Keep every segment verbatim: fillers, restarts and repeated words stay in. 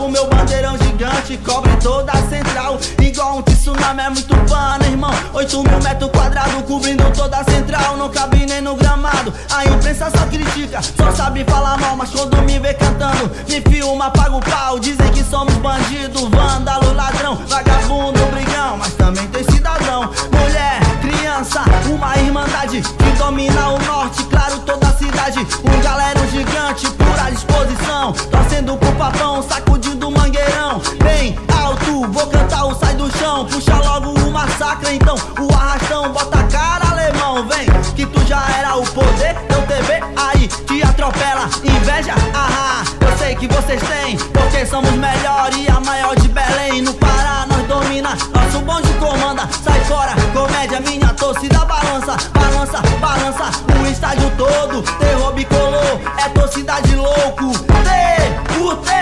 papo, meu bandeirão gigante cobre toda a central. Igual um tsunami, é muito pano, irmão. Oito mil metros quadrados cobrindo toda a central. Não cabe nem no gramado, a imprensa só critica, só sabe falar mal, mas quando me vê cantando, me filma, paga o pau. Dizem que somos bandido, vândalo, ladrão, vagabundo, brigão, mas também tem cidadão. Mulher, criança, uma irmandade que domina o norte, claro, toda a cidade. Um galerão gigante, pura disposição, torcendo pro papão, sacudindo o mangueirão. Bem alto, vou cantar o sai do chão, puxa logo o massacre, então o arrastão, bota a cara, alemão. Vem, que tu já era o poder, teu T V aí te atropela. Inveja, ahá, eu sei que vocês têm, porque somos melhor e a maior de Belém. No Pará nós domina, nosso bonde comanda. Sai fora, comédia, minha torcida balança, balança, balança o estádio todo. Terror bicolor, é torcida de louco. T U T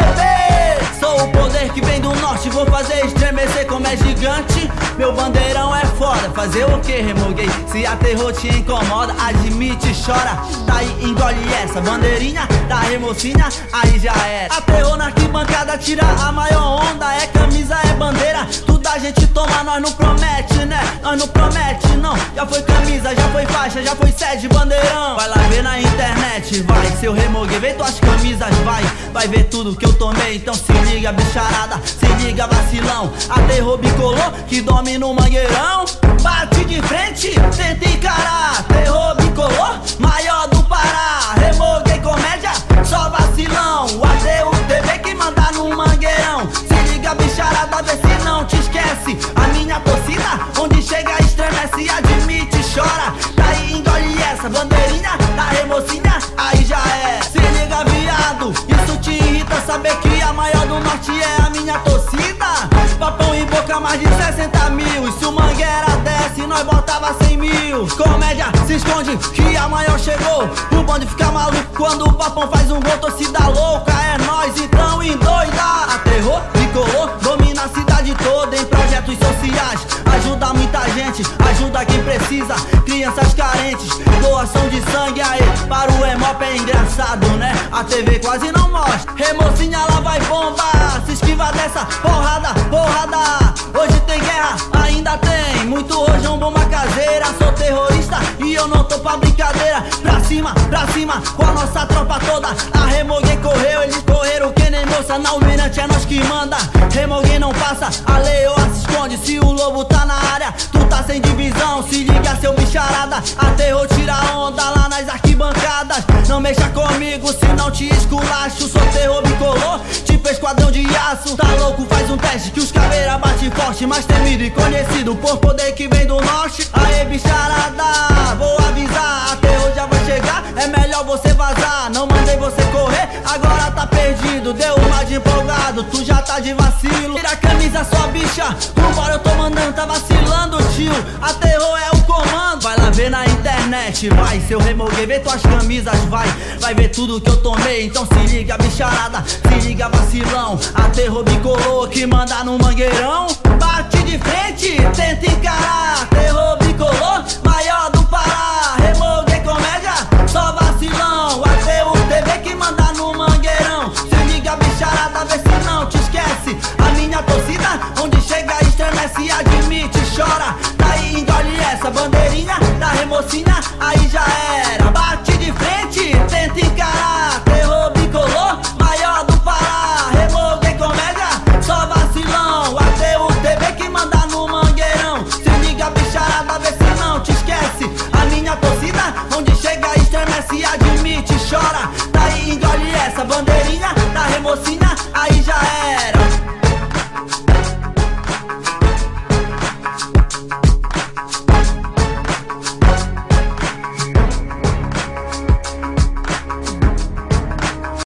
V, sou o poder que vem do norte, vou fazer estremecer como é gigante. Meu bandeirão é foda, fazer o que, remoguei? Se a terror te incomoda, admite, chora. Tá aí, engole essa bandeirinha da remocinha, aí já era. A terror na arquibancada tira a maior onda. É camisa, é bandeira, tudo a gente toma, nós não promete, né? Nós não promete, não. Já foi camisa, já foi faixa, já foi sede, bandeirão. Vai lá ver na internet, vai, seu remoguei, vê tuas camisas, vai. Vai ver tudo que eu tomei, então se liga, bicharada, se liga, vacilão. A terror bicolor que domina o mangueirão. Bate de frente, tenta encarar. Terror bicolor, maior do Pará. Remoguei comédia, só vacilão. A T U T V que manda no mangueirão. Se liga, bicharada, vê se não te esquece. A minha torcida, onde chega estremece, admite, chora. Daí engole essa bandeirinha da remocinha, aí já é. Se liga, viado, isso te irrita saber que a maior do norte é a minha torcida. Papão em boca, mais de sessenta mil. E se o Mangueira desce, nós botava cem mil. Comédia, se esconde que a maior chegou. O bonde fica maluco quando o papão faz um gol. Torcida louca, é nós, então endoida. A terror bicolor domina a cidade toda em projetos sociais. Ajuda muita gente, ajuda quem precisa. Crianças carentes, doação de sangue aí. Para o Hemop é engraçado, né? A T V quase não mostra. Remocinha, lá vai bomba. Se esquiva dessa porrada, porrada. Hoje tem guerra, ainda tem. Muito rojão, bomba caseira. Sou terrorista e eu não tô pra brincadeira. Pra cima, pra cima, com a nossa tropa toda. A Remoguei correu, eles correram que nem moça. Na Almirante é nós que manda. Remoguei não passa, a leoa se esconde. Se o lobo tá na área, tu tá sem divisão. Se liga, seu bicharada, a terror tira onda lá nas arquibancadas. Não mexa comigo, se não te esculacho. Sou terror bicolor, tipo esquadrão de aço. Tá louco, faz um teste que os caveira bate forte. Mais temido e conhecido por poder que vem do norte. Aê, bicharada, vou avisar, a terror já vai chegar, é melhor você vazar. Não mandei você correr, agora tá perdido. Deu uma de empolgado, tu já tá de vacilo. Tira a camisa, sua bicha, vambora, eu tô mandando, tá vacilando, tio. A terror é o comando. Vai lá ver na internet, vai, seu remoguei, vê tuas camisas, vai. Vai ver tudo que eu tomei, então se liga, bicharada, se liga, vacilão. A terror bicolor que manda no mangueirão. Bate de frente, tenta encarar. Terror bicolor, maior do Pará. Remoguei comédia, só vacilão. A T U T V que manda no mangueirão. Se liga, bicharada, vê se não te esquece. A minha torcida, onde chega estremece, admite, chora. Daí engole essa bandeirinha da remocinha, aí já é.